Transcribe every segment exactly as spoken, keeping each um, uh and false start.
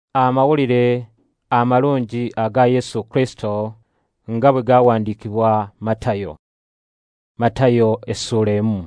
Amawulire amalungi aga Yesu Kristo nga bwe gawandiikibwa Matayo. Matayo essula emu.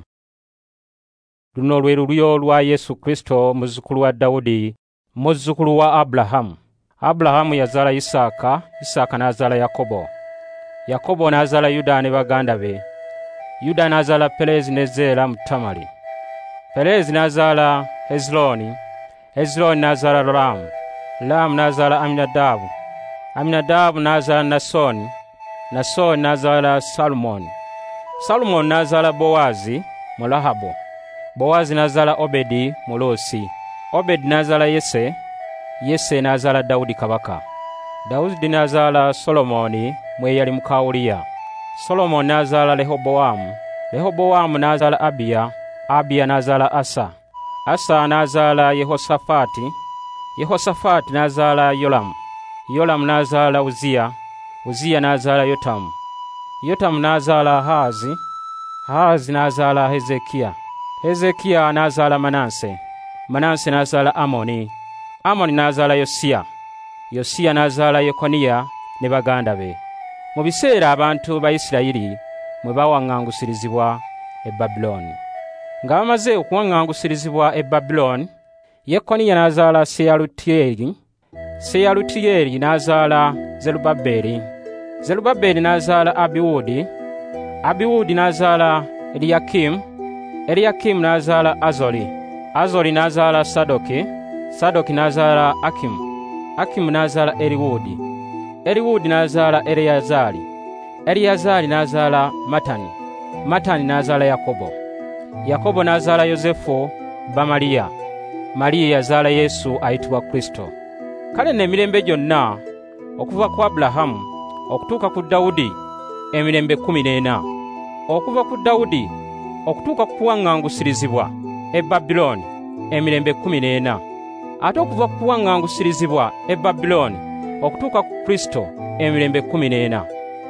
Luno lwe lulyo lwa Yesu Kristo muzzukulu wa Dawudi, muzzukulu wa Abulahamu. Abulahamu yazaala Isaaka, Isaaka n'azaala Yakobo. Yakobo n'azaala Yuda ne baganda be. Yuda n'azaala Perezi ne Zeera mu Tamali. Perezi n'azaala Hezironi, Hezironi n'azaala Laamu, Laamu n'azaala Aminadaabu, Aminadaabu n'azaala Nasoni, Nasoni n'azaala Salumoni, Salumoni n'azaala Bowazi mu Lahabo, Bowazi n'azaala Obedi mu Luusi, Obedi n'azaala Yese, Yese n'azaala Dawudi kabaka. Dawudi n'azaala Solomoni mu eyali muka Uliya, Solomoni n'azaala Lehobowamu, Lehobowamu n'azaala Abiya, Abiya n'azaala Asa, Asa n'azaala Yehosafati, Yehosafati n'azaala Yolamu, Yolamu n'azaala Uziya, Uziya n'azaala Yotamu, Yotamu n'azaala Ahazi, Ahazi n'azaala Hezekiya, Hezekiya n'azaala Manase, Manase n'azaala Amoni, Amoni n'azaala Yosiya, Yosiya n'azaala Yekoniya ne baganda be. Mu biseera abantu ba Isirayiri mwe bawaŋŋangusirizibwa e Babiloni. Nga bamaze okuwaŋŋangusirizibwa e Babiloni, Yekoniya n'azaala Seyalutiyeri, Seyalutiyeri n'azaala Zerubbaberi, Zerubbaberi n'azaala Abiwudi, Abiwudi n'azaala Eliyakimu, Eliyakimu n'azaala Azoli, Azoli n'azaala Sadoki, Sadoki n'azaala Akimu, Akimu n'azaala Eriwudi, Eriwudi n'azaala Ereyazari, Ereyazari n'azaala Matani, Matani n'azaala Yakobo, Yakobo n'azaala Yozefu Bamaliya, Maliya yazaala Yesu ayitibwa Kristo. Kale n'emirembe gyonna okuva ku Abulahamu okutuuka ku Dawudi emirembe kkumi n'ena. Okuva ku Dawudi okutuuka ku kuwaŋŋangusirizibwa e Babiloni emirembe kkumi n'ena. Ate okuva ku kuwaŋŋangusirizibwa e Babiloni okutuuka ku Kristo emirembe kkumi n'ena.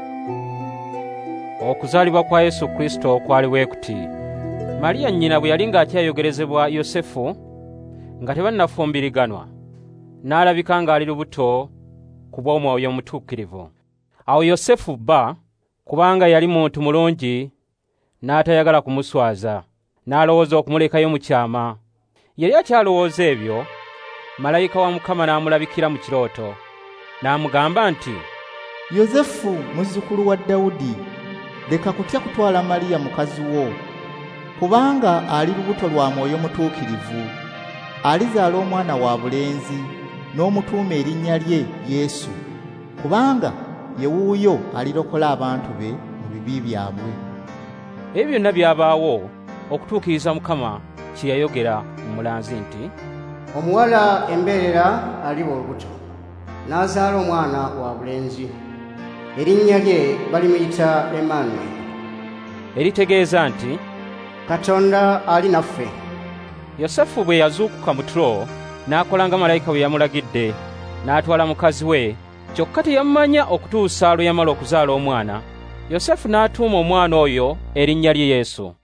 Okuzaalibwa kwa Yesu Kristo kwali bwe kuti. Maliya nnyina bwe yali ng'akyayogerezebwa Yosefu nga tebannafumbiliganwa, n'alabika ng'ali lubuto ku bw'Omwoyo Omutuukirivu. Awo Yosefu bba, kubanga yali muntu mulungi n'atayagala kumuswaza, n'alowooza okumulekayo mu kyama. Yali akyalowooza ebyo, malayika wa Mukama n'amulabikira mu kirooto, n'amugamba nti, Yosefu muzzukulu wa Dawudi, leka kutya kutwala Maliya mukazi wo, kubanga ali lubuto lwa Mwoyo Mutuukirivu. Alizaala omwana wa bulenzi, n'omutuuma erinnya lye Yesu, kubanga ye wuuyo alirokola abantu be mu bibi byabwe. Ebyo byonna byabaawo okutuukiriza Mukama kye yayogera mu mulanzi nti, omuwala embeerera aliba olubuto, n'azaala omwana wa bulenzi, erinnya lye balimuyita Emmanueli, eritegeeza nti Katonda ali naffe. Yosefu bwe yazuukuka mu tulo n'akola nga malayika bwe yamulagidde, n'atwala mukazi we, kyokka teyamumanya okutuusa lwe yamala okuzaala omwana. Yosefu n'atuuma omwana oyo erinnya lye Yesu.